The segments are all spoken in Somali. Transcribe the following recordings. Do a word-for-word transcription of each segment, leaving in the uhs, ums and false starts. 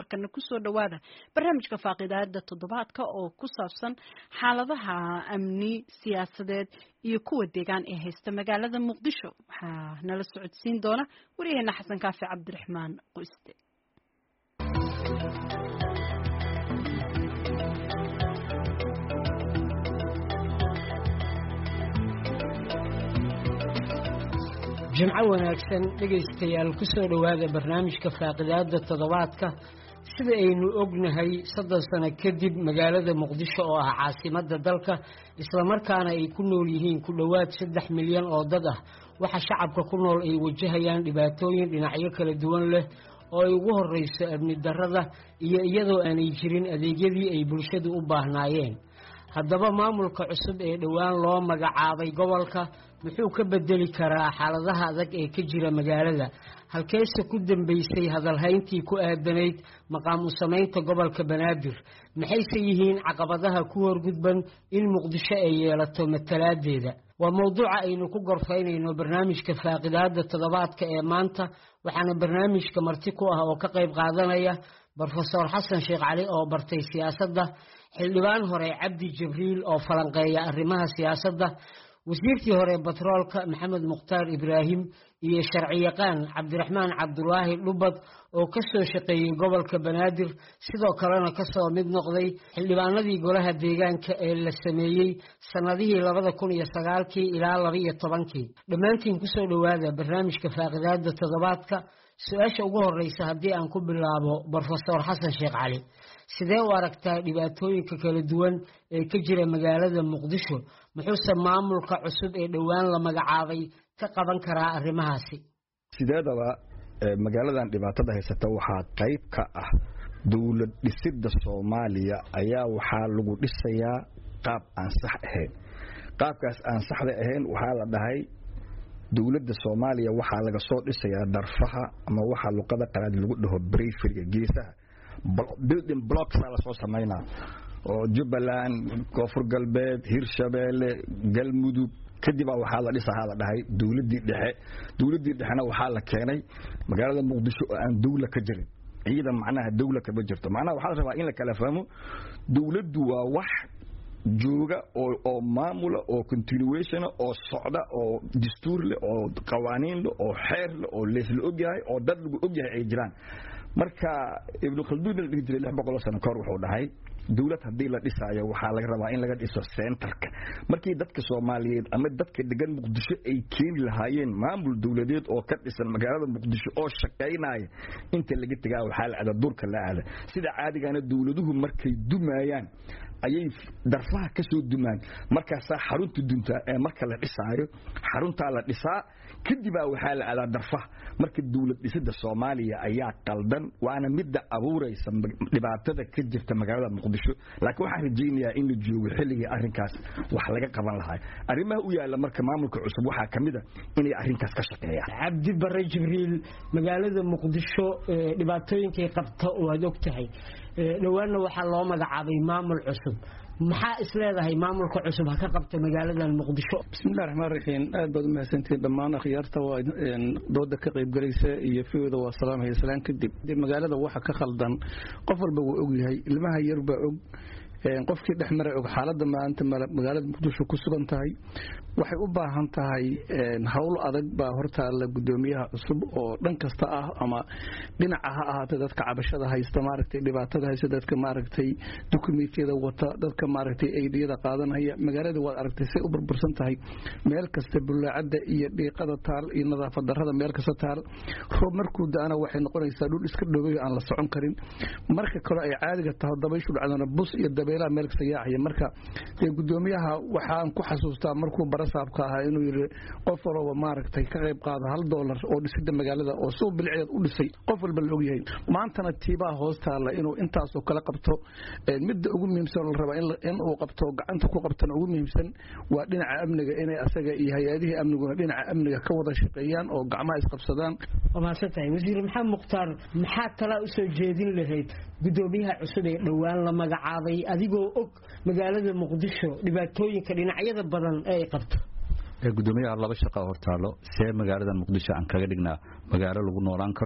markana ku soo dhawaada barnaamijka faaqidaada toddobaadka oo ku saabsan xaaladaha amni siyaasadeed iyo kuwa deegaan ee haysta magaalada Muqdisho waxaa nala socodsiin doona wariyaheena Xasan Kaafi Cabdiraxmaan Qoyste. جمعة wanaagsan dhageystayaal ku soo dhawaada barnaamijka faaqidaada toddobaadka sida aynu ognahay saddex sano kadib magaalada Muqdisho oo ah caasimadda dalka isla markaana ay ku nool yihiin ku dhawaad saddex milyan oo dad ah waxa shacabka ku nool ay wajahayaan dhibaatooyin dhinacyo kala duwan leh oo ay ugu horeyso amni darrada iyo iyadoo aanay jirin adeegyadii ay bulshadu u baahnaayeen haddaba maamulka cusub ee dhawaan loo magacaabay gobolka muxuu ka bedeli karaa xaaladaha adag ee ka jira magaalada halkeese ku dambeysay hadalhayntii ku aadanayd maqaam u samaynta gobolka Banaadir maxayse yihiin caqabadaha ku horgudban in Muqdisho ay yeelato matalaadeeda waa mowduuca aynu ku gorfaynayno barnaamijka faaqidaada toddobaadka ee maanta waxaana barnaamijka marti ku ah oo ka qayb qaadanaya Professor Xasan Sheekh Cali oo bartay siyaasadda xildhibaan hore Cabdi Jibriil oo falanqeeya arrimaha siyaasadda wasiirkii hore batroolka Maxamed Muqtaar Ibraahim iyo sharci yaqaan Cabdiraxmaan Cabdulaahi Dhubad oo ka soo shaqeeyay gobolka Banaadir sidoo kalena ka soo mid noqday xildhibaanadii golaha deegaanka ee la sameeyay sanadihii laba kun iyo sagaal ilaa laba iyo toban dhamaantiin ku soo dhawaada barnaamijka faaqidaada toddobaadka su'aasha ugu horeysa haddii aan ku bilaabo Professor Xasan Sheekh Cali sidee u aragtaa dhibaatooyinka kala duwan ee ka jira magaalada Muqdisho muxuu maamulka cusub ee dhawaan la magacaabay ka qaban karaa arrimahaasi sideedaba magaaladan dhibaatada haysata waxaa qayb ka ah dawlad dhisidda Soomaaliya ayaa waxaa lagu dhisayaa qaab aan sax ahayn qaabkaas aan saxda ahayn waxaa la dhahay dawladda Soomaaliya waxaa laga soo dhisayaa darfaha ama waxa luqada qalaad lagu dhaho periphery geesaha building blocks la soo sameynaa oo Jubbaland Koonfur Galbeed Hirshabeelle Galmudug kadib waxaa la dhisaa la dhahay dawladii dhexe dawladii dhexna waxaa la keenay magaalada Muqdisho oo aan dawlad ka jirin ciidan macnaha dawlad ka jirto macnaha waxaa la rabaa in la kala fahmo dawladdu waa wax jooga oo oo maamula oo continuation oo socda oo dastuur leh oo qawaaniin leh oo xeer leh oo leesla ogyahay oo dad lagu ogyahay ay jiraan marka ibn Khaldun dhigi jiray lix boqol sano kor wuxuu dhahay dawlad hadii la dhisaayo waxaa laga rabaa in laga dhiso centerka markii dadka Soomaaliyeed ama dadka degan Muqdisho ay keeni lahaayeen maamul dawladeed oo ka dhisan magaalada Muqdisho oo shaqeynaya inta laga tagaa waxaa la aada durka la aada sida caadigaana dawladuhu markay dumayaan ayay darfaha ka soo dumaan markaas xarunta dunta ee marka la dhisaayo xarunta la dhisaa kadib waxaa la aada darfaha marka dawlad dhisida Soomaaliya ayaa qaldan waana mid abuuraysa dhibaatada ka jirta magaalada Muqdisho laakiin waxaan rajaynayaa in la joogo xilliga arrinkaas wax laga qaban lahaa arrimaha u yaala marka maamulka cusub waxa kamid ah inay arrinkaas ka shaqeeyaan Cabdi Barre Jibriil magaalada Muqdisho dhibaatooyinka ay qabto oo aad ogtahay dhawaana waxa loo magacaabay maamul cusub maxaa isleedahay maamulka cusub ha ka qabto magaalada Muqdisho bismillaahir rahmaanir rahiim aad baad u mahadsantiin dhammaan akhyaarta waa dooda ka qayb galaysa iyo fiwada waa salaamay islaan kadib magaalada waxa ka khaldan qof walba uu og yahay ilmaha yar baa og qofkii dhexmaray og xaaladda maanta magaalada Muqdisho ku sugan tahay waxay u baahan tahay hawl adag baa hortaala gudoomiyaha cusub oo dhan kasta ah ama dhinaca ha ahaatay dadka cabashada haysta maaragtay dhibaatada haysta dadka maaragtay dukumeentiyada wata dadka maaragtay aydiyada qaadanaya magaalada waad aragtay si u burbursan tahay meel kasta bulaacada iyo dhiiqada taal iyo nadaafad darrada meel kasta taal roob markuu daana waxay noqonaysaa dhul iska dhoobay aan la socon karin marka kale ay caadiga tahay dabayshu dhacdana bus iyo dabeelaha meel kasta yaacaya marka gudoomiyaha waxaan ku xasuustaa markuu barasaabka ahaa inuu yiri qof walba maaragtay ka qayb qaada hal dollar oo dhisida magaalada oo soo bilceed u dhisay qof walba la og yahay maantana tiibaa hoostaala inuu intaas oo kala qabto mid ugu muhiimsan la raba in uu qabto gacanta ku qabtana ugu muhiimsan waa dhinaca amniga inay asaga iyo hay'adaha amniga dhinaca amniga ka wada shaqeeyaan oo gacmaha isqabsadaan wamaasantay wasiir Maxamed Muqtaar maxaa kala u soo jeedin lahayd gudoomiyaha cusub ee dhawaan la magacaabay adigoo og magaalada Muqdisho dhibaatooyinka dhinacyada badan ay qabto gudoomiyaha laba shaqo hortaalo see magaalada Muqdisho aan kaga dhignaa magaalo lagu noolaan karo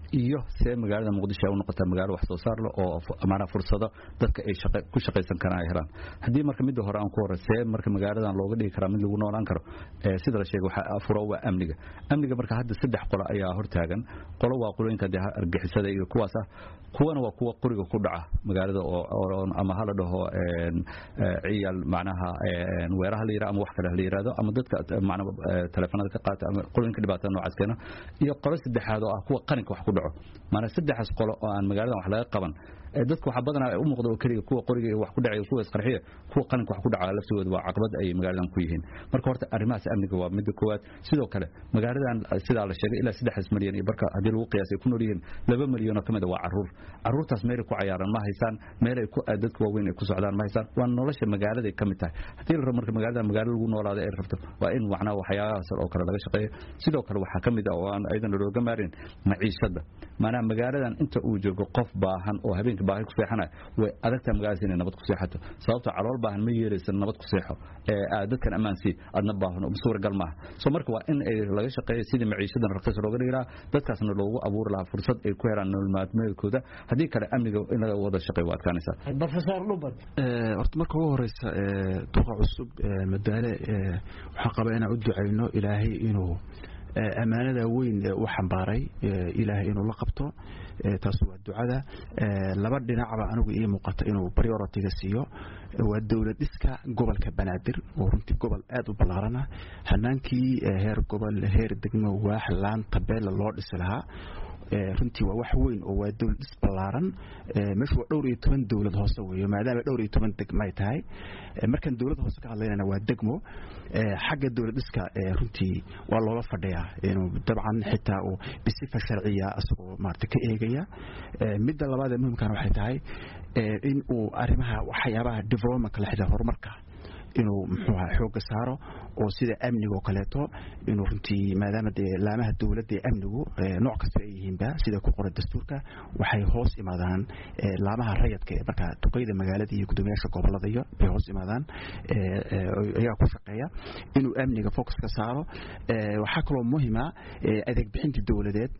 iyo see magaalada muqdisho ay u noqotaa magaalo wax soo saar leh oo amaana fursado dadka ay shaqo ku shaqaysan karaan ay helaan haddii marka mid hore aan ku hore see marka magaaladan looga dhigi karaa mid lagu noolaan karo sida la sheegay waxa afuro waa amniga amniga marka hadda saddex qolo ayaa hortaagan qolo waa qolooyinka argixisada iyo kuwaas ah kuwana waa kuwa qoriga ku dhaca magaalada oo ama hala dhaho ciyaal macnaha weeraha la yiraahdo ama wax kale la yiraahdo ama dadka macnaha telefoonada ka qaata ama qolooyinka dhibaatada noocaas keena iyo qolo saddexaad oo ah kuwa qaranka wax ku dhaco maana saddexaas qolo oo aan magaalada wax laga qaban dadku waxa badan ay u muuqdo oo kaliya kuwa qoriga wax ku dhacay kuwa isqarxiya kuwa qaranka wax ku dhaca laftooda waa caqabad ay magaaladan ku yihiin marka horta arrimahaas amniga waa mid koowaad sidoo kale magaaladan sida la sheegay ilaa saddex milyan iyo barka hadii lagu qiyaasay ku nool yihiin laba milyan oo kamid ah waa caruur caruurtaas meel ku ciyaaran ma haysan meel ay ku dadku waaweyn ay ku socdaan ma haysan waa nolosha magaalada kamid tahay hadii la rabo marka magaalada magaalo lagu noolaado ay rabto waa in waxna waxyaalahaas oo kale laga shaqeeyo sidoo kale waxa kamid ah oo aan aydan looga maarin maciishada maana magaaladan inta uu joogo qof baahan oo habeenkii baahi ku seexana way adagta magaalada inay nabad ku seexato sababta calool baahan ma yeelaysan nabad ku seexo ee dadkan amaansi adna baahan oo suuragal ma soo marka waa in ay laga shaqeeyo sidii maciishadan raqiis looga dhigaa dadkaasna loogu abuuri lahaa fursad ay ku helaan nolol maalmeedkooda hadii kale amniga in laga wada shaqeeyo waa adkaanaysa professor Lubad ee horta marka ugu horeysa ee duqa cusub ee madaale ee waxa qaba inaan u duceyno ilaahay inuu amaanada weyn u xambaaray ilaahay inuu la qabto taas waa ducada laba dhinacba anigu ii muuqata inuu priority ga siiyo waa dawlad dhiska gobolka Banaadir oo runtii gobol aad u ballaaran ah hanaankii heer gobol heer degmo waax laan tabeel loo dhisi lahaa runtii waa wax weyn oo waa dawlad dhis ballaaran meesha waa dhowr iyo toban dawlad hoose weeyo maadaama dhowr iyo toban degmo ay tahay markan dawlad hoose ka hadlaynana waa degmo xagga dawlad dhiska runtii waa looga fadhiyaa inuu dabcan xitaa uu bisifa sharciya asagoo maarta ka eegaya midda labaad ee muhiimkana waxay tahay in uu arrimaha waxyaabaha development la xidhiidha horumarka inuu muxuu ahaa xooga saaro oo sida amniga oo kaleeto inuu runtii maadaama dee laamaha dawladda ee amnigu nooc kasta ay yihiinba sida ku qoran dastuurka waxay hoos imaadaan laamaha rayadka ee marka duqeyda magaalada iyo gudoomiyaasha gobolada iyo bay hoos imaadaan ayaa ku shaqeeya inuu amniga focus ka saaro waxaa kaloo muhiima adeeg bixinta dawladeed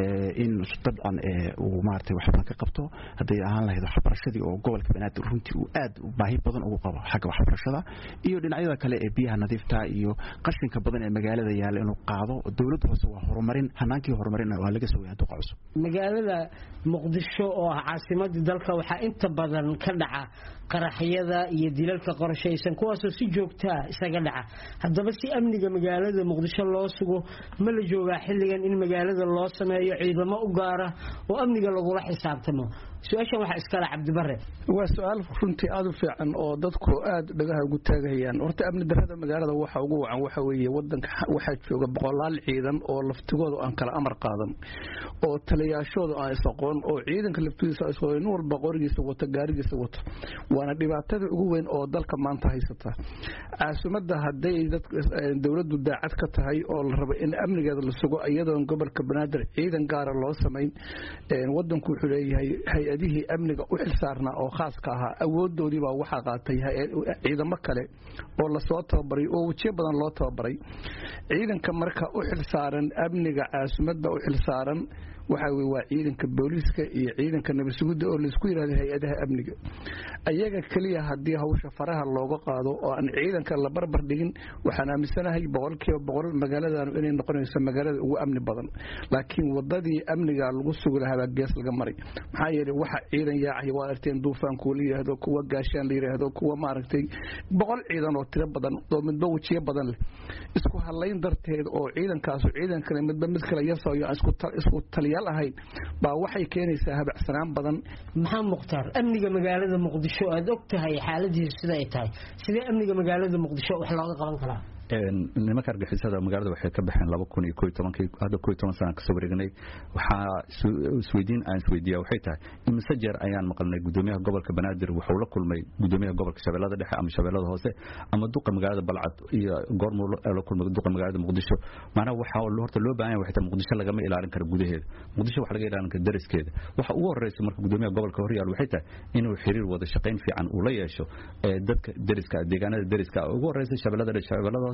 in dabcan uu maartay waxban ka qabto haday ahaan lahayd waxbarashadii oo gobolka Banaadir runtii uu aad u baahi badan ugu qabo xagga waxbarashada iyo dhinacyada kale ee biyaha nadiifta iyo qashinka badan ee magaalada yaal inuu qaado dawladda hoose waa horumarin hanaankii horumarin waa laga soo yahay duqa cusub magaalada Muqdisho oo ah caasimadda dalka waxa inta badan ka dhaca qaraxyada iyo dilalka qorshaysan kuwaas oo si joogto ah isaga dhaca haddaba si amniga magaalada Muqdisho loo sugo ma la joogaa xilligan in magaalada loo sameeyo ciidamo u gaar ah oo amniga lagu la xisaabtamo su'aashan waxa iska la Cabdi Barre waa su'aal runtii aad u fiican oo dadku aad dhagaha ugu taagayaan horta amni darrada magaalada waxa ugu wacan waxa weeye wadanka waxa jooga boqolaal ciidan oo laftigooda aan kala amar qaadan oo taliyaashooda aan isaqoon oo ciidanka laftiisa isoo in walba qorigiisa wata gaarigiisa wata waana dhibaatada ugu weyn oo dalka maanta haysata caasimadda haday dawladdu daacad ka tahay oo la rabo in amnigeeda la sugo iyadoo gobolka Banaadir ciidan gaar ah loo sameyn wadanku wuxuu leeyahay hay'adihii amniga u xilsaarnaa oo khaas ka ahaa awoodoodii baa waxa qaatay ciidamo kale oo la soo tababaray oo wajiyo badan loo tababaray ciidanka marka u xilsaaran amniga caasimadda u xilsaaran waxa weey waa ciidanka booliska iyo ciidanka nabadgelyada oo la isku yiraahdo hay'adaha amniga ayaga kaliya hadii hawsha faraha looga qaado oo aan ciidanka la barbar dhigin waxaan aaminsanahay boqolkiiba boqol magaaladan inay noqonayso magaalada ugu amni badan laakiin wadadii amniga lagu sugi lahaa gees laga maray maxaa yeelay waxa ciidan yaacay waa arteen duufaan ku leeyahay kuwa gaashaan la yiraahdo kuwa maaragtay boqol ciidan oo tiro badan oo midba wajiyo badan leh isku halayn darteed oo ciidankaas ciidan kale midba mid kale yasoo isku isku taliya ahayn baa waxay keenaysaa habacsanaan badan maxaa muqtar amniga magaalada Muqdisho aad ogtahay xaaladiisu sida ay tahay sidee amniga magaalada Muqdisho wax looga qaban karaa nimanka argixisada magaalada waxay ka baxeen laba kun iyo koob iyo toban hadda koob iyo toban sano ka soo wareegnay waxa isweydiin aan isweydiiyaa waxay tahay imisa jeer ayaan maqalnay gudoomiyaha gobolka Banaadir wuxuu la kulmay gudoomiyaha gobolka Shabeellada Dhexe ama Shabeellada Hoose ama duqa magaalada Balcad iyo goormo la kulmay duqa magaalada Muqdisho maana waxa horta loo baahan yahay waxa Muqdisho laga ma ilaalin karo gudaheeda Muqdisho waxa laga ilaalin karo dariskeeda waxa ugu horeeyay marka gudoomiyaha gobolka Horyaal waxay tahay inuu xiriir wada shaqayn fiican u la yeesho dadka dariska deegaanada dariska ugu horeeyay Shabeellada Dhexe Shabeellada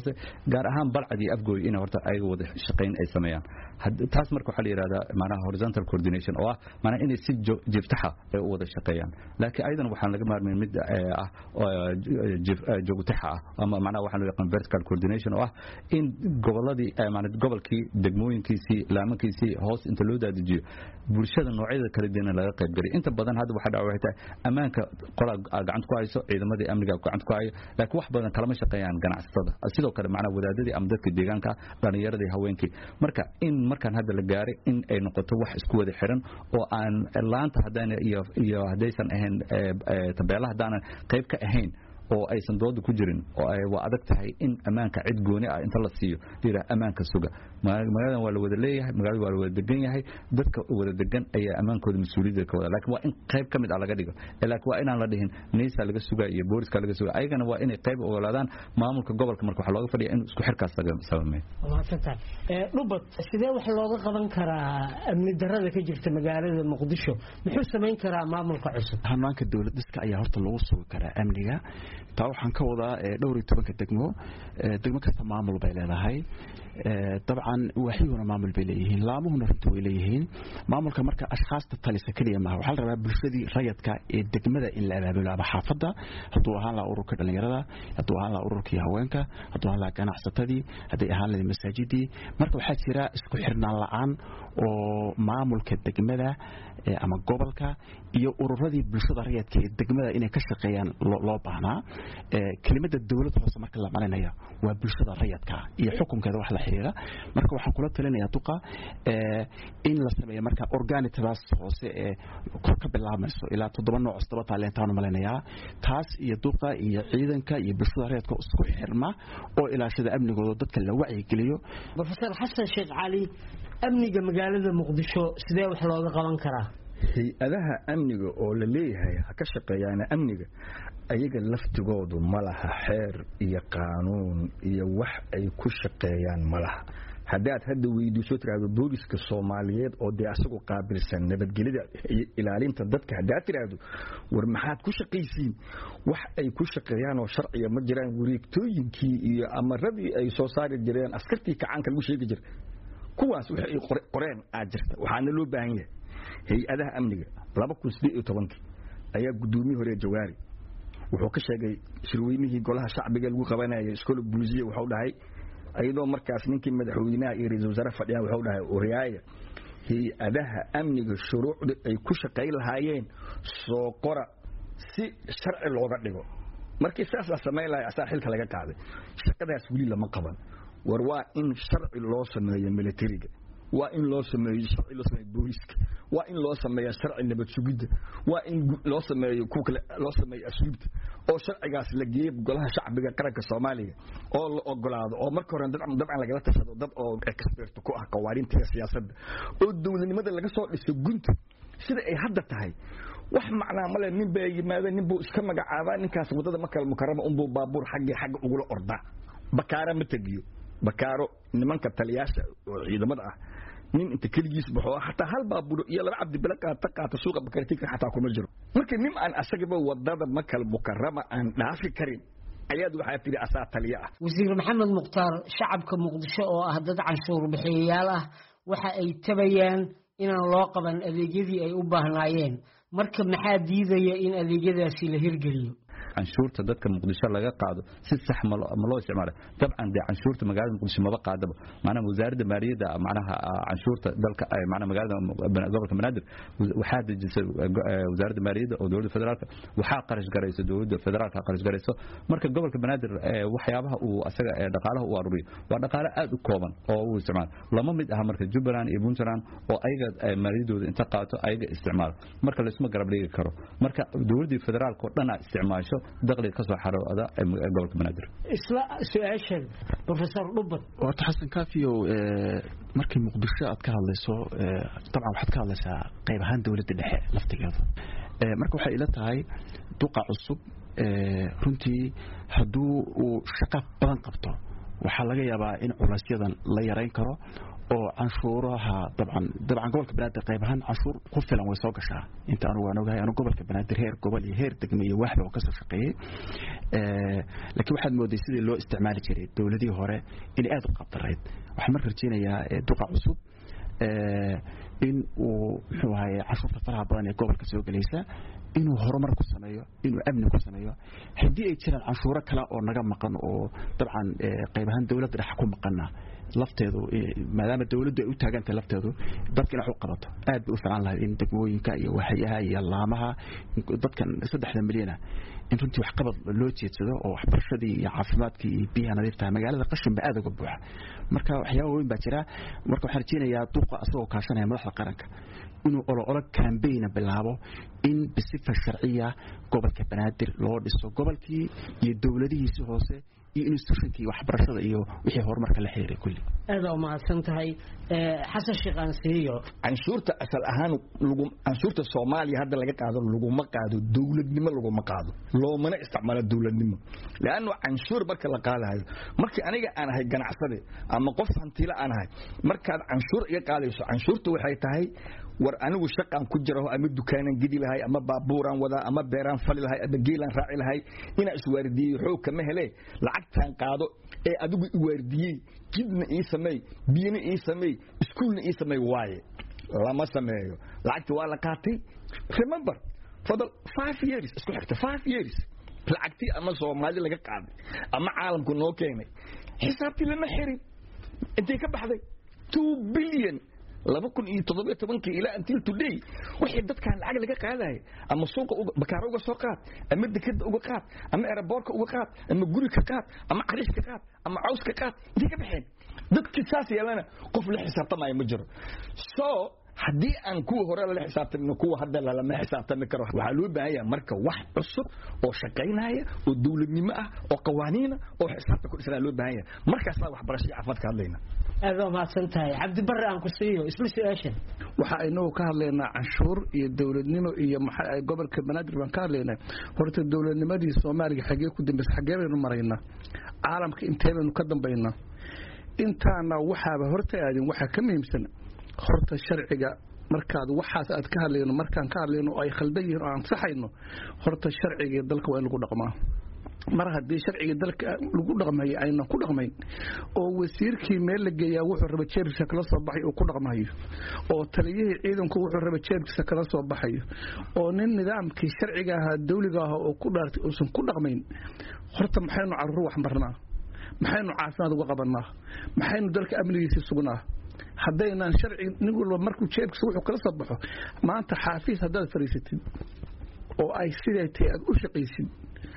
hoose gaar ahaan balcadii afgooy in horta ay wada shaqayn ay sameeyaan taas marka waxa la yiraahdaa macnaha horizontal coordination oo ah macnaha inay si jiftaxa ay u wada shaqeeyaan laakiin aydan waxaan laga maarmin mid ah joogtaxa ah ama macnaha waxaan loo yaqaan vertical coordination oo ah in goboladii macnaha gobolkii degmooyinkiisii laamankiisii hoos inta loo daadijiyo bulshada noocyada kala duwan laga qayb galay inta badan hadda waxa dhacay waxay amaanka qolaa gacanta ku hayso ciidamadii amniga gacanta ku hayo laakiin wax badan kala ma shaqeeyaan ganacsatada sidoo kale macnaha wadaadadii ama dadka deegaanka dhalinyaradii haweenkii marka in markaan hadda la gaaray in ay noqoto wax isku wada xiran oo aan laanta hadaan iyo iyo hadaysan ahayn tabeelaha hadaan qayb ka ahayn oo aysan dooda ku jirin oo ay waa adag tahay in amaanka cid gooni ah inta la siiyo dira amaanka suga magaalada waa la wada leeyahay magaalada waa la wada degan yahay dadka wada degan ayaa amaankooda mas'uuliyadda ka wada laakiin waa in qayb kamid ah laga dhigo laakiin waa inaan la dhihin neesa laga sugaa iyo booliska laga sugaa ayagana waa inay qayb ogolaadaan maamulka gobolka marka waxa looga fadhiyaa in isku xirkaas laga sameeyo walaasatan ee dhubad sidee wax looga qaban karaa amni darrada ka jirta magaalada Muqdisho muxuu sameyn karaa maamulka cusub hanaanka dawladda iska ayaa horta lagu sugi karaa amniga taa waxaan ka wadaa dhowr iyo toban degmo degmo kasta maamul bay leedahay dabcan waxayuna maamul bay leeyihiin laamuhuna runtii way leeyihiin maamulka marka ashxaasta talisa kaliya ma waxa la rabaa bulshadii rayadka ee degmada in la abaabulo ama xaafada haduu ahaan la ururka dhalinyarada haduu ahaan la ururka haweenka haduu ahaan la ganacsatadii hadii ahaan la masaajidii marka waxa jira isku xirnaan la'aan oo maamulka degmada ama gobolka iyo ururadii bulshada rayadka ee degmada inay ka shaqeeyaan loo baahnaa kelimada dawladda hoose marka la malinayo waa bulshada rayadka iyo xukunkeeda wax la xiriira marka waxaan kula talinayaa duqa in la sameeyo marka organitadas hoose ee kor ka bilaabayso ilaa toddoba nooc oo taalentaan malinayaa taas iyo duqa iyo ciidanka iyo bulshada rayadka isku xirma oo ilaashada amnigooda dadka la wacyi geliyo Professor Xasan Sheekh Cali amniga magaalada Muqdisho sidee wax looga qaban karaa hay-adaha amniga oo la leeyahay ha ka shaqeeyaan amniga ayaga laftigoodu malaha xeer iyo qaanuun iyo wax ay ku shaqeeyaan malaha haddaad hadda weydiiso tiraahdo booliska Soomaaliyeed oo de asagu qaabilsan nabadgelida ilaalinta dadka haddaad tiraahdo war maxaad ku shaqaysiin wax ay ku shaqeeyaan oo sharciga ma jiraan wareegtooyinkii iyo amaradii ay soo saari jireen askartii kacaanka lagu sheegi jiray kuwaas waxa ay qoreen aad jirta waxaana loo baahan yahay hay-adaha amniga laba kun iyo siddeed iyo toban ayaa gudoomiye hore Jawaari wuxuu ka sheegay shirweynihii golaha shacbiga lagu qabanayay iskool bulisiye wuxuu dhahay ayadoo markaas ninkii madaxweynaha iyo ra'iisul wasaaraha fadhiya wuxuu dhahay oreeyay hay-adaha amniga shuruucda ay ku shaqeey lahaayeen soo qora si sharci looga dhigo markii saas la sameeyay lahaa asaa xilka laga qaaday shaqadaas wali lama qaban war waa in sharci loo sameeyo militariga waa in loo sameeyo sharci loo sameeyo booliska waa in loo sameeyo sharci nabad sugidda waa in loo sameeyo ku kale loo sameeyo asluubta oo sharcigaas la geeyo golaha shacbiga qaranka Soomaaliya oo la ogolaado oo marka hore dabcan dabcan laga tashado dad oo expert ku ah qawaarinta siyaasadda oo dawladnimada laga soo dhiso gunta sida ay hadda tahay wax macnaa male nin bay yimaadeen nin buu iska magacaabaa ninkaas wadada Makal Mukarrama un buu baabuur xaggi xagg ugu la ordaa bakaara ma tagiyo bakaaro nimanka taliyaasha oo ciidamada ah nin inta kaligiis baxo hatta hal baabuur iyo laba cabdi balqa taqaata suuqa bakartika hatta kuma jiro marka nin aan asagaba wadada Makal Mukarrama aan dhaafi karin ayaad waxa tiri asaa taliya ah wasiir Maxamed Muqtaar shacabka Muqdisho oo ah dad canshuur bixiyayaal ah waxa ay tabayaan inaan loo qaban adeegyadii ay u baahnaayeen marka maxaa diidaya in adeegyadaasi la hirgeliyo canshuurta dadka Muqdisho laga qaado si sax ma loo isticmaalo dabcan de canshuurta magaalada Muqdisho ma qaadaba maana wasaaradda maaliyadda macnaha canshuurta dalka ay macnaha magaalada gobolka Banaadir waxa dejisay wasaaradda maaliyadda oo dowladda federaalka waxa qarash garayso dowladda federaalka qarash garayso marka gobolka Banaadir waxyaabaha uu asaga dhaqaalaha u aruriyo waa dhaqaale aad u kooban oo uu isticmaalo lama mid ah marka Jubbaland iyo Puntland oo ayaga maaliyadooda inta qaato ayaga isticmaalo marka la isma garab dhigi karo marka dowladda federaalka oo dhan isticmaasho دقلي كسر حرارة قبل كمنادر. إسلا سؤال بروفيسور لبط. وقت حسن كافيو مركي مقدسة أتكلم لسه طبعا واحد كلام لسه قيب هان دولة الدحيح لفتكر. مركو حيلتها هاي توقع الصب runtii hadduu uu shaqo badan qabto waxaa laga yaabaa in culaysyada la yareyn karo oo canshuuraha dabcan dabcan gobolka banaadir qayb ahaan canshuur ku filan way soo gashaa inta anu waan ogahay anu gobolka banaadir heer gobol iyo heer degmo iyo waxba oo ka soo shaqeeyay ee laakiin waxaad mooday sidii loo isticmaali jiray dawladii hore in aad u qabtarayd waxaan mar rajeynayaa duqa cusub ee in uu muxuu ahaay canshuurta faraha badan ee gobolka soo galaysa inuu horumar ku sameeyo inuu amni ku sameeyo hadii ay jiraan canshuuro kale oo naga maqan oo dabcan qayb ahaan dawladda dhex ku maqana lafteedu maadaama dawladdu ay u taagantay lafteedu dadkina wax u qabato aad u fiican lahayd in degmooyinka iyo waxyaha iyo laamaha dadkan saddex milyan in runtii wax qabad loo jeedsado oo waxbarashadii iyo caafimaadkii iyo biyaha nadiifta magaalada qashin ba aad uga buuxa marka waxyaabo weyn baa jira marka waxaan rajeynayaa duqa asagoo kaashanaya madaxda qaranka inuu olo campaign bilaabo in bisifa sharciya gobolka banaadir loo dhiso gobolkii iyo dawladihiisa hoose iyo institutionkii waxbarashada iyo wixii horumarka la xiriiray kulli aad u mahadsan tahay ee xasan shaqaan siiyo canshuurta asal ahaan lagu canshuurta Soomaaliya hadda laga qaado lagu ma qaado dawladnimo lagu ma qaado loomana isticmaalo dawladnimo laana canshuur marka la qaadayo markii aniga aan ahay ganacsade ama qof hantiila aan ahay markaad canshuur iga qaadayso canshuurtu waxay tahay war anigu shaqan ku jiro ama dukaanan gidi lahay ama baabuuran wada ama beeraan fali lahay ama geelan raaci lahay ina iswaardiyo xoog kama hele lacagtan qaado ee adigu iswaardiyay jidna ii sameey biyana ii sameey iskuulna ii sameey waaye lama sameeyo lacagta waa la qaatay remember for the five years isku xigta five years lacagtii ama Soomaali laga qaaday ama caalamku noo keenay xisaabtii lama xirin intee ka baxday two billion laba kun iyo toddoba iyo toban ila until today wixii dadkan lacag laga qaaday ama suuqa bakaaro uga soo qaad ama dekada uga qaad ama airportka uga qaad ama guri ka qaad ama carish ka qaad ama caws ka qaad inta ka baxeen dadkii saas yeelana qof la xisaabtamay ma jiro so hadii aan ku hore la xisaabtano kuwa hadda la ma xisaabtami karo waxa loo baahanyaa marka wax cusub oo shaqeynaya oo dawladnimo ah oo qawaaniina oo xisaabta ku dhisana loo baahanyaa markaas wax barasho caafimaad ka hadlayna aad u mahadsan tahay cabdi barre aan ku siiyo isla su'aashan waxa aynu ka hadlaynaa canshuur iyo dawladnimo iyo maxay gobolka banaadir baan ka hadlaynaa horta dawladnimadii Soomaaliga xagee ku dambeys xagee baynu maraynaa caalamka inteenu ka dambeynaa intaana waxaaba horta aadin waxa ka muhiimsan horta sharciga markaad waxaas aad ka hadlayno markaan ka hadlayno ay khaldan yihiin oo aan saxayno horta sharciga dalka waa in lagu dhaqmaa mar haddii sharciga dalka lagu dhaqmayo ayna ku dhaqmayn oo wasiirkii meel la geeyaa wuxuu raba jeebkiisa kala soo baxay oo ku dhaqmayo oo taliyihii ciidanku wuxuu raba jeebkiisa kala soo baxayo oo nin nidaamkii sharciga ahaa dawliga ah oo ku dhaartay uusan ku dhaqmayn horta maxaynu caruur wax marnaa maxaynu caafimaad uga qabanaa maxaynu dalka amnigiisa sugnaa haddaynan sharci nin walba markuu jeebkiisa wuxuu kala soo baxo maanta xaafiis haddaad fariisatid oo ay siday tahay aad u shaqaysid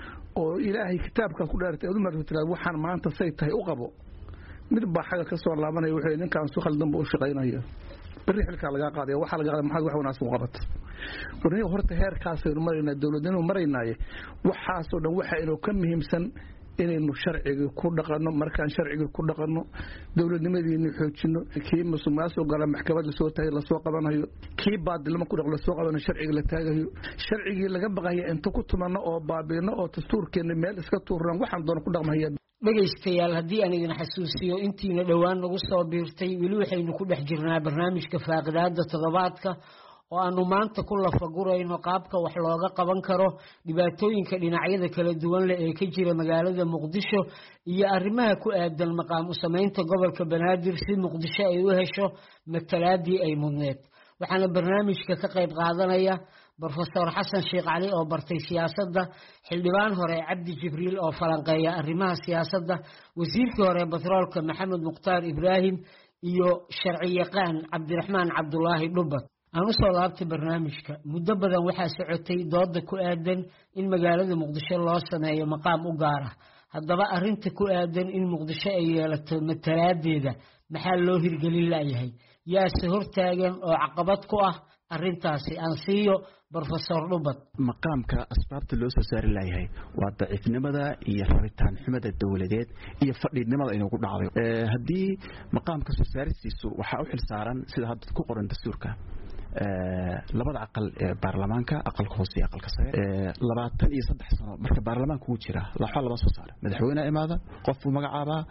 oo ilaahay kitaabka ku dhaartay aad markaa tiraad waxaan maanta say tahay u qabo mid baa xaga ka soo laabanaya wuxuu ninkaan soo khaldan buu shaqeynaya bari xilka laga qaaday waxa laga qaaday maxaa wax wanaagsan u qabat warniga horta heerkaas aynu marayna dawladnimo maraynaaye waxaas oo dhan waxa inuu ka muhiimsan inaynu sharciga ku dhaqano markaan sharciga ku dhaqano dawladnimadeena xoojino kii masuumaas oo gala maxkamadda soo taagay la soo qabanayo kii baadilmo ku dhaqlo soo qabanayo sharciga la taagayo sharcigii laga baqayo inta ku tumano oo baabiino oo dastuurkeena meel iska tuuran waxaan doon ku dhaqmayaa dhageystayaal haddii aan idin xasuusiyo intiina dhowaan nagu soo biirtay weli waxaynu ku dhex jirnaa barnaamijka faaqidaada toddobaadka oo aanu maanta ku lafagurayno qaabka wax looga qaban karo dhibaatooyinka dhinacyada kala duwan leh ee ka jira magaalada Muqdisho iyo arrimaha ku aadan maqaam u sameynta gobolka Banaadir si Muqdisho ay u hesho matalaadii ay mudneed waxaana barnaamijka ka qayb qaadanaya Professor Xasan Sheekh Cali oo bartay siyaasadda xildhibaan hore Cabdi Jibriil oo falanqeeya arrimaha siyaasadda wasiirkii hore Batroolka Maxamed Muqtaar Ibraahim iyo sharci yaqaan Cabdiraxmaan Cabdullaahi Dhubad aan soo laabtay barnaamijka muddo badan waxaa socotay dooda ku aadan in magaalada Muqdisho loo sameeyo maqaam u gaar ah haddaba arrinta ku aadan in Muqdisho ay yeelato matalaadeeda maxaa loo hirgelin laayahay yaase hortaagan oo caqabad ku ah arrintaasi aan siiyo Professor Dhubad maqaamka asbaabta loo soo saari laayahay waa daciifnimada iyo rabitaan xumada dawladeed iyo fadhiidnimada inuu ku dhacday ee hadii maqaamka soo saaristiisu waxa u xil saaran sida hadda ku qoran dastuurka labada aqal ee baarlamaanka aqalka hoose iyo aqalka sare ee labaatan iyo saddex sano marka baarlamaanku uu jira la xal laba soo saar madaxweynaha imaada qof uu magacaaba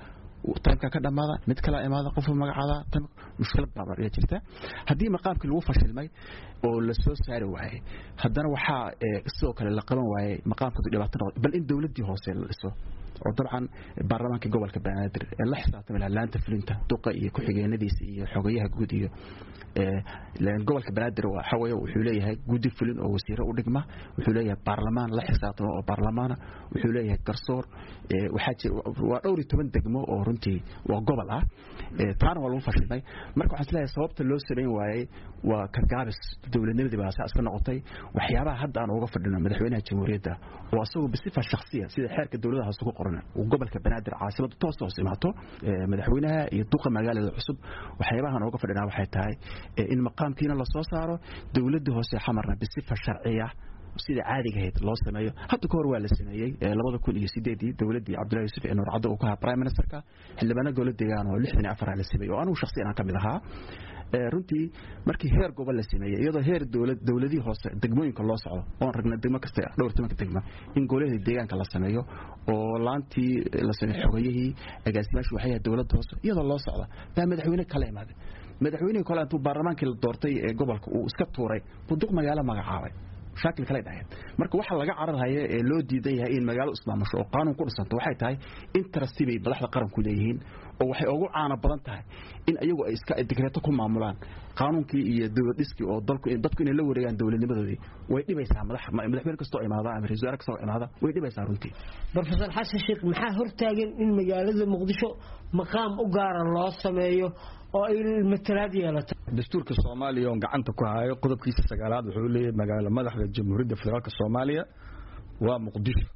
taybka ka dhamaada mid kala imaada qof magacaada tan mushkilad baa bariya jirta hadii maqaamkii lagu fashilmay oo la soo saari waayay haddana waxa sidoo kale la qaban waayay maqaamka dhibaato noqdo bal in dawladii hoose la dhiso oo dabcan baarlamaanka gobolka Banaadir la xisaabtamay laanta fulinta duqa iyo ku xigeenadiisa iyo xogayaha guud iyo ee laan gobolka Banaadir waxa weeye wuxuu leeyahay gudi fulin oo wasiiro u dhigma wuxuu leeyahay baarlamaan la xisaabtamo oo baarlamaana wuxuu leeyahay garsoor ee waxa jira waa dhowr iyo toban degmo oo runtii waa gobol ah ee taana waa lagu fashilmay marka waxa leeyahay sababta loo sameyn waayay waa ka gaabis dawladnimada baa asaas ka noqotay waxyaabaha hadda aan uga fadhino madaxweynaha jamhuuriyadda oo asagoo bisifa shakhsiya sida xeerka dawladda hoose ku qoran oo gobolka Banaadir caasimada toos toos imaato madaxweynaha iyo duqa magaalada cusub waxyaabahan uga fadhinaa waxay tahay in maqaamkiina la soo saaro dawladda hoose xamarna bisifa sharciya sida caadiga ahayd loo sameeyo hadda ka hor waa la sameeyay laba kun iyo sideed dawladii Cabdullaahi Yuusuf ee Nuur Caddo uu ka ahaa prime ministerka xildhibaanada dawladda deegaan oo lixdan iyo afar la sameeyay oo anu shakhsiyan ka mid ahaa runtii markii heer gobol la sameeyay iyadoo heer dawlad dawladii hoose degmooyinka loo socdo oo ragna degmo kasta dhowr toban degmo in goolaha deegaanka la sameeyo oo laantii la sameeyo xogayihii agaasimaashu waxay ahayd dawladda hoose iyadoo loo socdo baa madaxweyne kale imaaday madaxweynaha kale intuu baarlamaankii la doortay ee gobolka uu iska tuuray buduq magaalo magacaabay shaakil kale dhahay marka waxa laga cararayo ee loo diidan yahay in magaalo islaamasho oo qaanuun ku dhisanto waxay tahay interest bay madaxda qaranku leeyihiin oo waxay ugu caana badan tahay in ayagu ay iska digreeto ku maamulaan qaanuunkii iyo dawlad dhiski oo dalku in dadku inay la wareegaan dawladnimadoodii way dhibaysaa madax madaxweyne kastoo imaada ama ra'iisul wasaare kastoo imaada way dhibaysaa runtii Professor Xasan Sheikh maxaa hortaagan in magaalada Muqdisho maqaam u gaar ah loo sameeyo oo ay matalaad yeelato dastuurka Soomaaliya oo gacanta ku hayo qodobkiisa sagaalaad wuxuu leeyahay magaalo madaxda Jamhuuriyadda Federaalka Soomaaliya waa Muqdisho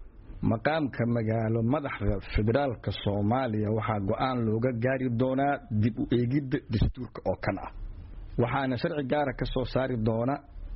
maqaamka magaalo madaxda Federaalka Soomaaliya waxa go'aan looga gaari doonaa dib u eegidda dastuurka oo kan ah waxaana sharci gaar ah ka soo saari doona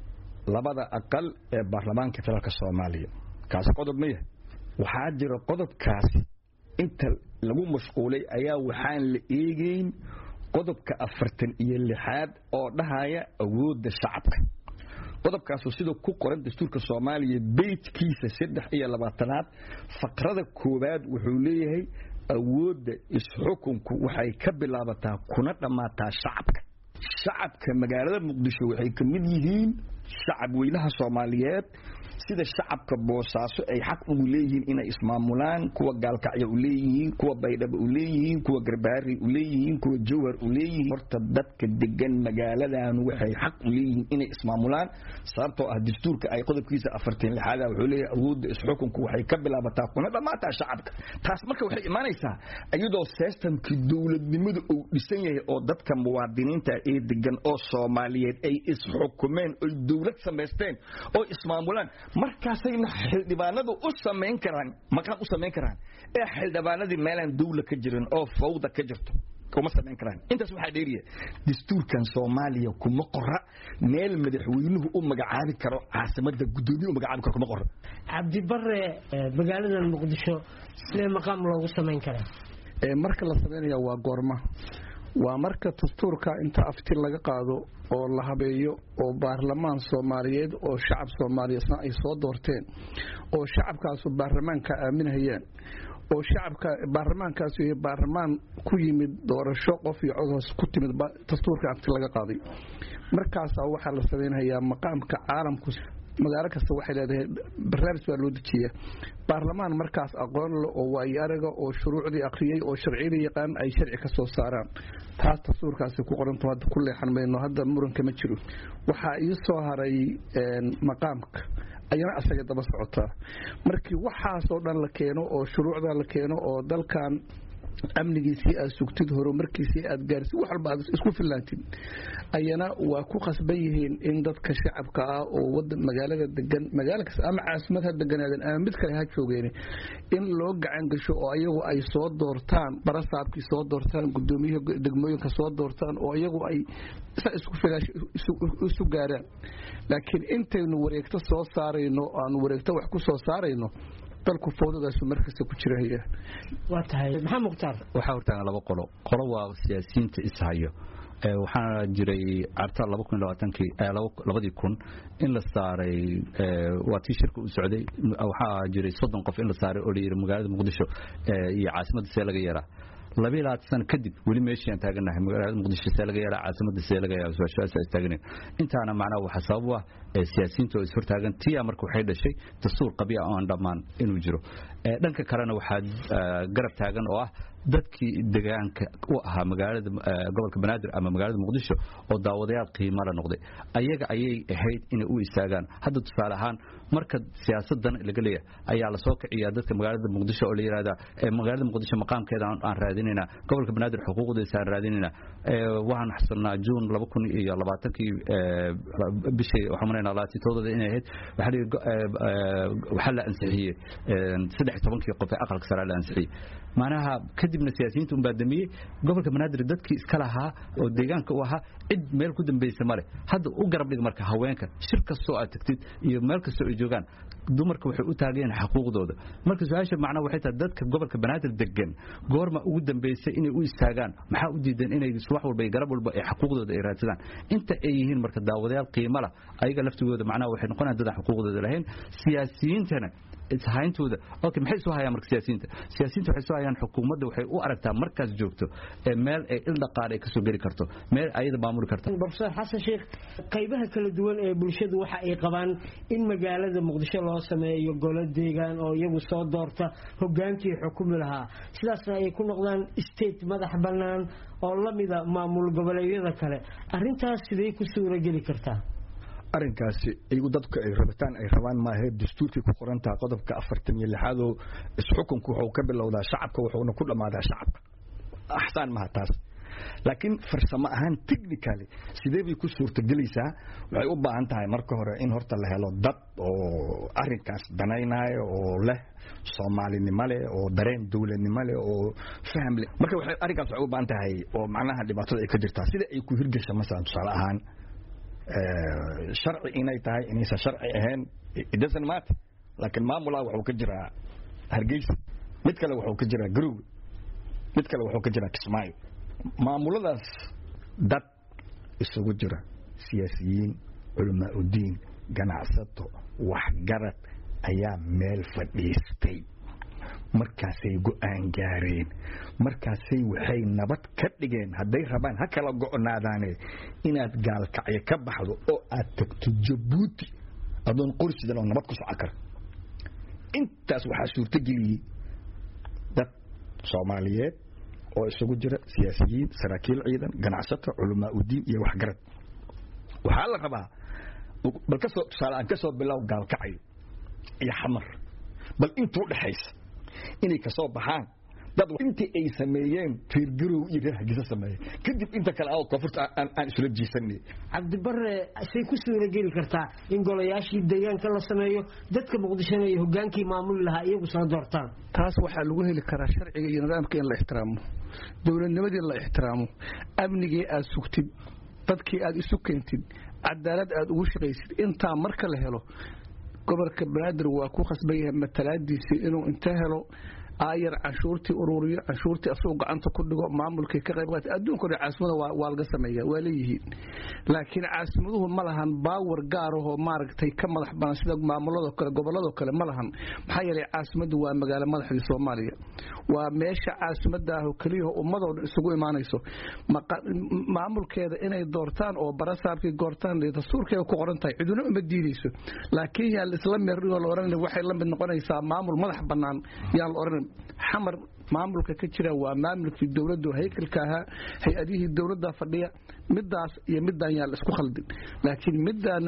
labada aqal ee baarlamaanka Federaalka Soomaaliya kaas qodob ma yahay waxa jira qodobkaasi inta lagu mashquulay ayaa waxaan la eegayn qodobka afartan iyo lixaad oo dhahaya awoodda shacabka qodobkaas sidoo ku qoran dastuurka Soomaaliya beedkiisa saddex iyo labaatanaad faqrada koowaad wuxuu leeyahay awoodda isxukunku waxay ka bilaabataa kuna dhamaataa shacabka shacabka magaalada Muqdisho waxay ka mid yihiin shacab weynaha Soomaaliyeed sida shacabka Boosaaso ay xaq u leeyihiin inay ismaamulaan kuwa gaalkacyo u leeyihiin kuwa baydhabo u leeyihiin kuwa garbaari u leeyihiin kuwa jawhar u leeyihiin horta dadka degan magaaladan waxay xaq u leeyihiin inay ismaamulaan sababtoo ah dastuurka ay qodobkiisa afartan iyo lixaad wuxuu leeyahay awoodda isxukunku waxay ka bilaabataa kuna dhamaataa shacabka taas marka waxay imaanaysaa iyadoo systemkii dawladnimadu uu dhisan yahay oo dadka muwaadiniinta ee degan oo Soomaaliyeed ay isxukumeen oo dawlad sameysteen oo ismaamulaan markaasay xildhibaanadu u sameyn karaan maqan u sameyn karaan ee xildhibaanadii meelan dawlad ka jirin oo fawda ka jirto kuma sameyn karaan intaas waxa dheeriye dastuurkan Soomaaliya kuma qorra meel madaxweynuhu u magacaabi karo caasimada gudoomiye u magacaabi karo kuma qorra Cabdi Barre magaalada Muqdisho sidee maqaam loogu sameyn karaa ee marka la sameeyo waa goorma waa marka dastuurka inta afti laga qaado oo la habeeyo oo baarlamaan Soomaaliyeed oo shacab Soomaaliyeed ay soo doorteen oo shacabkaas baarlamaanka aaminayaan oo shacabka baarlamaankaas iyo baarlamaan ku yimid doorasho qof iyo cod ku timid dastuurka afti laga qaaday markaas waxa la sameeyaa maqaamka caalamku magaalo kasta waxay leedahay barnaamij baa loo dejiyaa baarlamaan markaas aqoon leh oo waay araga oo shuruucdii akhriyay oo sharciyada yaqaan ay sharci ka soo saaraan taas dastuurkaasi ku qoranto hadda ku leexan mayno hadda muranka ma jiro waxa ii soo haray maqaamka ayana asaga daba socotaa markii waxaas oo dhan la keeno oo shuruucda la keeno oo dalkan amnigiisii aad sugtid horumarkiisii aad gaarsid wax walba aad isku filaantid ayana waa ku qasban yihiin in dadka shacabka ah oo wada magaalada degan magaalo kasta ama caasimad ha deganaadan ama mid kale ha joogeen in loo gacan gasho oo ayagu ay soo doortaan barasaabkii soo doortaan gudoomiyaha degmooyinka soo doortaan oo ayagu ay isku filaash isu gaaraan laakiin intaynu wareegto soo saarayno aan wareegto wax ku soo saarayno dalku fowdadaas markasta ku jiraya waa tahay maxaa muqtaar waxa hortaan laba qolo qolo waa siyaasiyiinta ishayo ee waxaa jiray arta laba kun iyo labaatan-kii labadii kun in la saaray waa tii shirka u socday waxaa jiray soddon qof in la saaray oo la yiri magaalada Muqdisho iyo caasimadda see laga yaraa laba iyo labaatan sano kadib weli meeshii aan taaganahay magaalada muqdisho see laga yeelaa caasimada see laga yeelaa su'aashaas ay taaganeen intaana macnaha waxa sabab u ah siyaasiyiinta oo is hortaagan tiya marka waxay dhashay dastuur qabiya oo aan dhammaan inuu jiro dhanka kalena waxaa garab taagan oo ah dadkii deegaanka u ahaa magaalada gobolka banaadir ama magaalada muqdisho oo daawadayaal qiimo la noqday ayaga ayay ahayd inay u istaagaan hadda tusaale ahaan marka siyaasadan laga leeyahay ayaa la soo kiciyaa dadka magaalada muqdisho oo la yiraahdo magaalada muqdisho maqaamkeeda aan raadinayna gobolka banaadir xuquuqdiisa aan raadinayna waxaan xasanaa juun laba kun iyo labaatan-kii bishii waxaan maraynaa labaatan iyo toddoba inay ahayd waxa la ansixiyay saddex iyo tobankii qof ee aqalka sare la ansixiyay macnaha kadibna siyaasiyiintu unbaa damiyey gobolka banaadir dadkii iska lahaa oo deegaanka u ahaa cid meel ku dambaysa male hadda u garab dhig marka haweenka shir kastoo aad tagtid iyo meel kastoo ay joogaan dumarka waxay u taageen xuquuqdooda marka su'aasha macnaha waxay tahay dadka gobolka banaadir degan goorma ugu dambaysay inay u istaagaan maxaa u diidan inay subax walba garab walba ay xuquuqdooda ay raadsadaan inta ay yihiin marka daawadayaal qiimo leh ayaga laftigooda macnaha waxay noqonayaan dad xuquuqdooda lahayn siyaasiyiintana hayntooda okay maxay soo hayaan marka siyaasiyiinta siyaasiyiinta waxay soo hayaan xukuumadda waxay u aragtaa markaas joogto ee meel ay il dhaqaale ka soo geli karto meel ayada maamuli karto professor xasan sheekh qaybaha kala duwan ee bulshadu waxa ay qabaan in magaalada muqdisho loo sameeyo golo deegaan oo iyagu soo doorta hogaankii xukumi lahaa sidaasna ay ku noqdaan state madax bannaan oo la mida maamul goboleedyada kale arrintaas sidee ku suura geli kartaa arrinkaasi iyagu dadku ay rabataan ay rabaan maahe dastuurkii ku qorantaa qodobka afartan iyo lixaad oo isxukunku wuxuu ka bilowdaa shacabka wuxuuna ku dhammaadaa shacabka axsaan maha taas laakiin farsamo ahaan technically sidee bay ku suurtagelaysaa waxay u baahan tahay marka hore in horta la helo dad oo arrinkaas danaynaayo oo leh soomaalinimo leh oo dareen dowladnimo leh oo faham leh marka waxay arrinkaas waxay u baahan tahay oo macnaha dhibaatada ay ka jirtaa sida ay ku hirgasha masalan tusaale ahaan sharci inay tahay inaysan sharci ahayn it doesn't matter laakiin maamulaa wuxuu ka jiraa hargeysa mid kale wuxuu ka jiraa garowe mid kale wuxuu ka jiraa kismaayo maamuladaas dad isugu jira siyaasiyiin culamaa udiin ganacsato waxgarad ayaa meel fadhiistay markaasay go'aan gaareen markaasay waxay nabad ka dhigeen hadday rabaan ha kala go'naadaane inaad gaalkacyo ka baxdo oo aad tagto jabuuti adoon qorsidan oo nabad ku socon kara intaas waxaa suurtageliyey dad soomaaliyeed oo isugu jira siyaasiyiin saraakiil ciidan ganacsato culamaa udiin iyo waxgarad waxaa la rabaa bal ka soo tusaale aan ka soo bilow gaalkacyo iyo xamar bal intuu dhaxaysa inay ka soo baxaan dad intii ay sameeyeen fiirgarow iyo reer Hargeysa sameeyeen kadib inta kale oo koonfurta aan aan isla jiisanay Cabdi Barre say ku suura geli kartaa in golayaashii deegaanka la sameeyo dadka Muqdisho ay hogaankii maamul lahaa iyagu soo doortaan taas waxaa lagu heli karaa sharciga iyo nidaamka in la ixtiraamo dawladnimadii la ixtiraamo amnigii aad sugtid dadkii aad isu keentid cadaalad aad ugu shaqaysid inta marka la helo gobolka Banaadir waa ku khasban yahay matalaadiisa inuu inta helo ayar cashuurtii ururiyo cashuurtii asoo gacanta ku dhigo maamulka ka qayb qaata adduunka caasimada waa laga sameeyaa waa leeyihiin laakiin caasimaduhu ma lahan power gaar ah oo maaragtay ka madax banaan sida maamulada kale gobolada kale ma lahan maxaa yeelay caasimadu waa magaalo madaxda Soomaaliya waa meesha caasimada ah oo kaliya ummadooda isugu imaanayso maamulkeeda inay doortaan oo barasaabkii goortaan dastuurkeeda ku qoran tahay ciduna uma diidayso laakiin yaa la isla meeriyo la oran waxay la mid noqonaysaa maamul madax banaan yaa la oran xamar maamulka ka jira waa maamulkii dawladdu haykalka ahaa hay'adihii dawladda fadhiya midaas iyo midaan yaa la isku khaldin laakiin midaan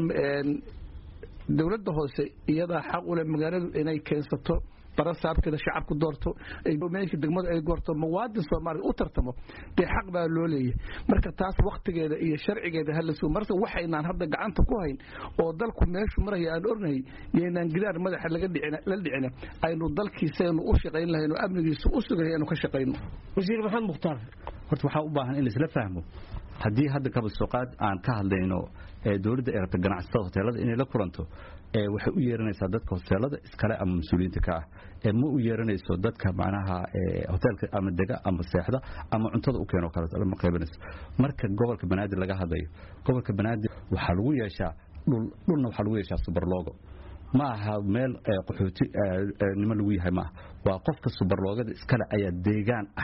dawladda hoose iyada xaq u leh magaaladu inay keensato barasaabkeeda shacabku doorto ay meeshii degmada ay goorto muwaadin Soomaali u tartamo bay xaq baa loo leeyahay marka taas waqtigeeda iyo sharcigeeda hal soo marso waxaynaan hadda gacanta ku hayn oo dalku meeshu maraya aan ornay yeenan gidaar madaxa laga dhicina la dhicina aynu dalkiisaynu u shaqayn lahayn oo amnigiisu u sugayaynu ka shaqayno wasiir Maxamed Mukhtaar horta waxa u baahan in la isla fahmo haddii hadda ka suuqaad aan ka hadlayno ee dawladda ay rabto ganacsatada hoteelada inay la kulanto ee waxay u yeeranaysaa dadka hoteelada iskale ama mas'uuliyiinta ka ah ee ma u yeeranayso dadka macnaha ee hoteelka ama dega ama seexda ama cuntada u keeno kala lama qaybanayso marka gobolka Banaadir laga hadlayo gobolka Banaadir waxa lagu yeeshaa dhul dhulna waxa lagu yeeshaa super logo ma aha meel qaxooti nima lagu yahay ma waa qofka super logada iskale ayaa deegaan ah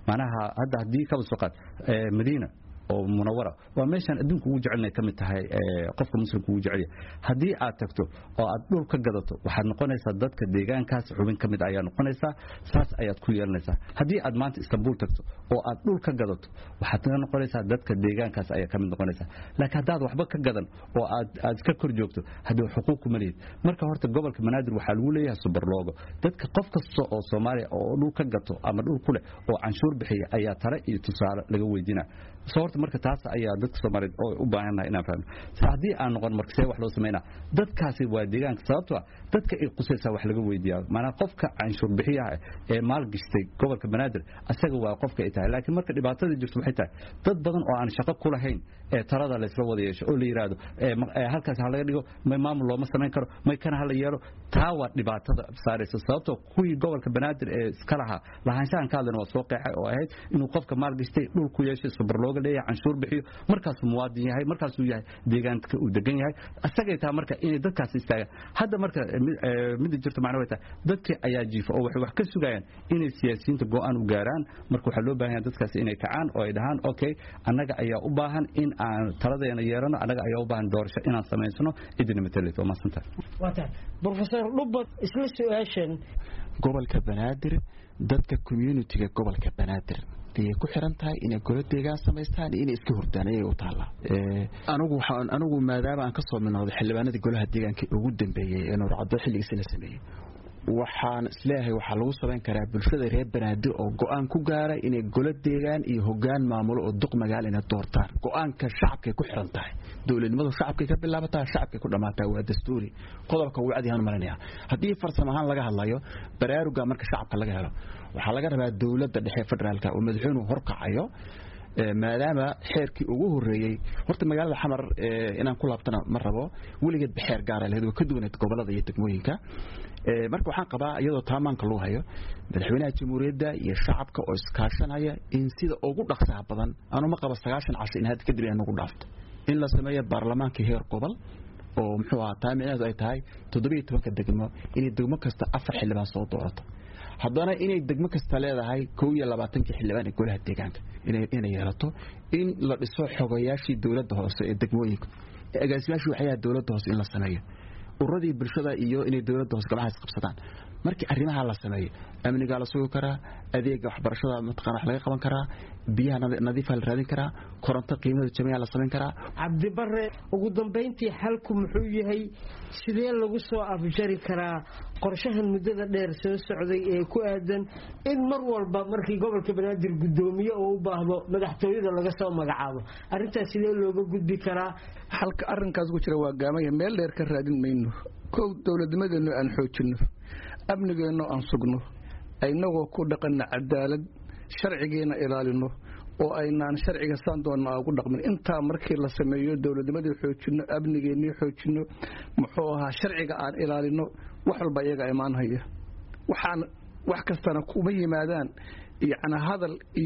macnaha hadda haddii kaba soo qaad madiina oo munawara waa meeshan adduunka ugu jecelnay kamid tahay qofka muslimka ugu jecel haddii aad tagto oo aad dhul ka gadato waxaad noqonaysaa dadka deegaankaas xubin kamid ayaa noqonaysaa saas ayaad ku yeelanaysaa haddii aad maanta Istanbul tagto oo aad dhul ka gadato waxaad noqonaysaa dadka deegaankaas ayaa kamid noqonaysaa laakiin haddaad waxba ka gadan oo aad aad ka kor joogto haddii xuquuq kuma leeyahay marka horta gobolka Banaadir waxa lagu leeyahay super logo dadka qof kasta oo Soomaali oo dhul ka gato ama dhul kule oo canshuur bixiya ayaa tare iyo tusaale laga weydiinaa sababta marka taas ayaa dadka Soomaaliyeed oo u baahannahay inaan fahmo saadii aan noqon marka say wax loo sameeyna dadkaasi waa deegaanka sababtoo dadka ay qusaysaa wax laga weydiiyaa maana qofka canshuur bixiyaha ee maal gashtay gobolka Banaadir asaga waa qofka ay tahay laakiin marka dhibaatada jirto waxay tahay dad badan oo aan shaqo ku lahayn ee tarada la isla wada yeesho oo la yiraahdo halkaas ha laga dhigo may maamul looma sameyn karo may kana hala yeelo taa waa dhibaatada saaraysa sababtoo kuwii gobolka Banaadir ee iska lahaa lahaanshahan ka hadlana waa soo qeexay oo ahayd inuu qofka maal gashtay dhul ku yeesho subarlooga leeyahay canshuur bixiyo markaas muwaadin yahay markaas uu yahay deegaanka uu degan yahay asaga taa marka in dadkaas istaagaan hadda marka mid jirto macna wayta dadka ayaa jiifo oo waxay wax ka sugayaan inay siyaasiyiinta go'aan u gaaraan marka waxa loo baahan yahay dadkaas inay kacaan oo ay dhahaan okay anaga ayaa u baahan in aan taladeena yeerano anaga ayaa u baahan doorasho inaan sameysano idin metelito ma santa wata professor Lubad isla su'aashan gobolka Banaadir dadka community-ga gobolka Banaadir ay ku xiran tahay inay golo deegaan sameystaan inay iska hordaaneeyay u taala ee anigu waxaan anigu maadaama aan ka soo minooday xildhibaanada golaha deegaanka ugu dambeeyay ee Nuurcaddo xilligiisina sameeyay waxaan isleeyahay waxa lagu sameyn karaa bulshada reer Banaadir oo go'aan ku gaaray inay golo deegaan iyo hoggaan maamulo oo duq magaalo inay doortaan go'aanka shacabka ku xiran tahay dawladnimadu shacabka ka bilaabataa shacabka ku dhamaataa waa dastuuri qodobka uu cadi ahaan marinaya hadii farsamo ahaan laga hadlayo baraaruga marka shacabka laga helo waxa laga rabaa dawladda dhexe federaalka oo madaxweynuhu horkacayo maadaama xeerkii ugu horeeyay horta magaalada Xamar inaan ku laabtana ma rabo weligeed bixeer gaar ah leeyahay ka duwaneed gobolada iyo degmooyinka marka waxaan qabaa iyadoo taamaanka loo hayo madaxweynaha jamhuuriyadda iyo shacabka oo iskaashanaya in sida ugu dhaqsaha badan aanu ma qabo sagaashan casho in had kadib ay nagu dhaafto in la sameeyo baarlamaanka heer gobol oo muxuu ahaa taamineed ay tahay toddoba iyo toban degmo inay degmo kasta afar xildhibaan soo doorato haddana inay degmo kasta leedahay kow iyo labaatan xildhibaan ee golaha deegaanka inay inay yeelato in la dhiso xogayaashii dawladda hoose ee degmooyinka agaasimayaashu waxay yahay dawladda hoose in la sameeyo uradii bulshada iyo inay dawladda hoose gacmaha isqabsadaan markii arrimaha la sameeyo amniga la sugi karaa adeega waxbarashada matqaan wax laga qaban karaa biyaha nadiif ah la raadin karaa koronto qiimaha jameeya la sameyn karaa Cabdi Barre ugu dambeyntii xalku muxuu yahay sidee lagu soo afjari karaa qorshahan muddada dheer soo socday ee ku aadan in mar walba markii gobolka Banaadir gudoomiye oo u baahdo madaxtooyada laga soo magacaabo arintaas sidee looga gudbi karaa halka arrinkaas ku jira waa gaamaya meel dheer ka raadin mayno koow dawladnimadeena aan xoojino amnigeena aan sugno aynagoo ku dhaqana cadaalad sharcigeena ilaalino oo aynaan sharciga saan doona ugu dhaqmin inta markii la sameeyo dawladnimadii xoojino amnigeena xoojino muxuu ahaa sharciga aan ilaalino wax walba iyaga imaanaya waxaan wax kastana kuma yimaadaan يعني هذا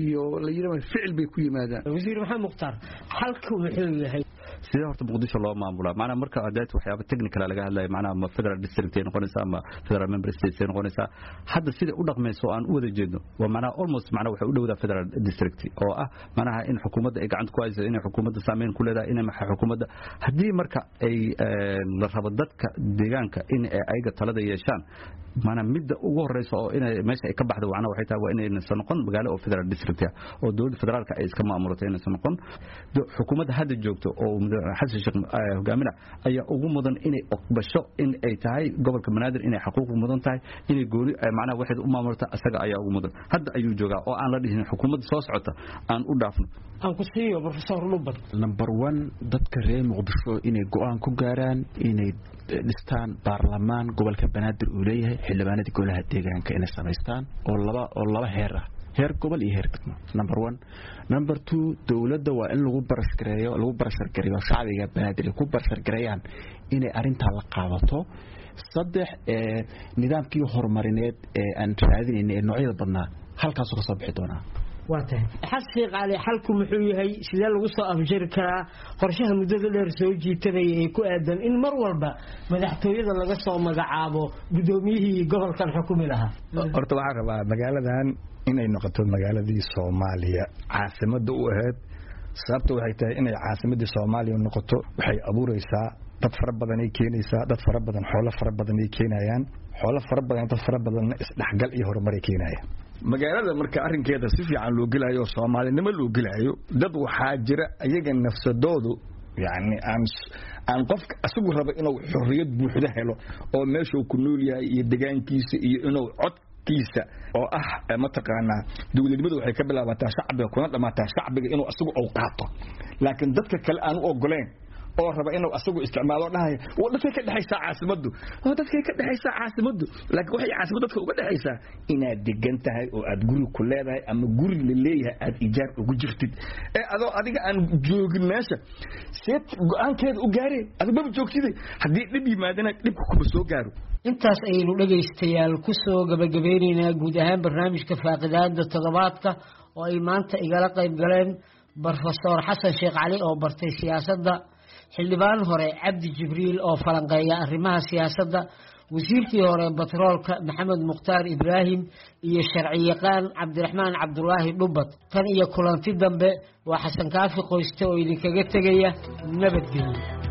اللي فعل بيكون ماذا وزير محمد مختار حلك وحلو هي sida horta muqdisho loo maamula macna marka adeed waxyaabo technical laga hadlay macna ma federal district ay noqonaysaa ma federal member states ay noqonaysaa hadda sida u dhaqmayso aan u wada jeedno waa macna almost macna waxa u dhawada federal district oo ah macnaha in xukuumadda ay gacanta ku hayso in xukuumadda saameyn ku leedahay in ma xukuumadda hadii marka ay la rabo dadka deegaanka in ay ayaga talada yeeshaan macna midda ugu horeyso oo in meesha ay ka baxdo macna waxay tahay waa inay nasan noqon magaalo oo federal district oo dawladda federaalka ay iska maamulato inay nasan noqon xukuumadda hadda joogto oo xasan sheekh hogaamina ayaa ugu mudan inay aqbasho in ay tahay gobolka Banaadir inay xuquuq mudan tahay inay gooni macna waxay u maamulta asaga ayaa ugu mudan hadda ayuu joogaa oo aan la dhihin xukuumadda soo socota aan u dhaafno aan ku siiyo professor Lubad number one dadka reer Muqdisho inay go'aan ku gaaraan inay dhistaan baarlamaan gobolka Banaadir uu leeyahay xildhibaanada golaha deegaanka inay sameystaan oo laba oo laba heer ah heer gobol iyo heer degmo number one number two dawladda waa in lagu barash gareeyo lagu barashar gareeyo shacbiga Banaadir ku barashar gareeyaan inay arinta la qaadato saddex ee nidaamkii horumarineed ee aan raadinayna ee noocyada badnaa halkaas oo soo bixi doona waatahay xasii qaali xalku muxuu yahay sidee lagu soo afjiri karaa qorshaha muddada dheer soo jiitanaya ee ku aadan in mar walba madaxtooyada laga soo magacaabo gudoomiyihii gobolkan xukumi lahaa horta waxaan rabaa magaaladan inay noqoto magaaladii Soomaaliya caasimada u ahayd sababtu waxay tahay inay caasimadii Soomaaliya noqoto waxay abuureysaa dad fara badan ay keenaysaa dad fara badan xoolo fara badan ay keenayaan xoolo fara badan dad fara badan isdhaxgal iyo horumar ay keenayaan magaalada marka arrinkeeda si fiican loo gelayo Soomaalinimo loo gelayo dad waxaa jira ayaga nafsadoodu yani aan aan qofka asugu raba inuu xorriyad buuxda helo oo meesha uu ku nool yahay iyo deegaankiisa iyo inuu cod kiisa oo ah ma taqaana dawladnimadu waxay ka bilaabataa shacbiga kuna dhamaataa shacbiga inuu asugu uu qaato laakiin dadka kale aan u ogoleen oo raba inuu asagu isticmaalo dhahay oo dadka ka dhaxaysa caasimadu oo dadka ka dhaxaysa caasimadu laakiin waxay caasimadu dadka uga dhaxaysa inaad degan tahay oo aad guri ku leedahay ama guri la leeyahay aad ijaar ugu jirtid ee adoo adiga aan joogin meesha seet go'aankeeda u gaareen adiga ma joogtid hadii dib yimaadana dibku kuma soo gaaro intaas aynu dhageystayaal ku soo gabagabeynayna guud ahaan barnaamijka faaqidaada toddobaadka oo ay maanta igala qayb galeen Professor Xasan Sheekh Cali oo bartay siyaasadda xildhibaan hore Cabdi Jibriil oo falanqeeya arrimaha siyaasadda wasiirkii hore batroolka Maxamed Mukhtaar Ibraahim iyo sharci yaqaan Cabdiraxmaan Cabdullaahi Dhubad tan iyo kulanti dambe waa Xasan Kaafi qoyste oo idinkaga tagaya nabadgelyo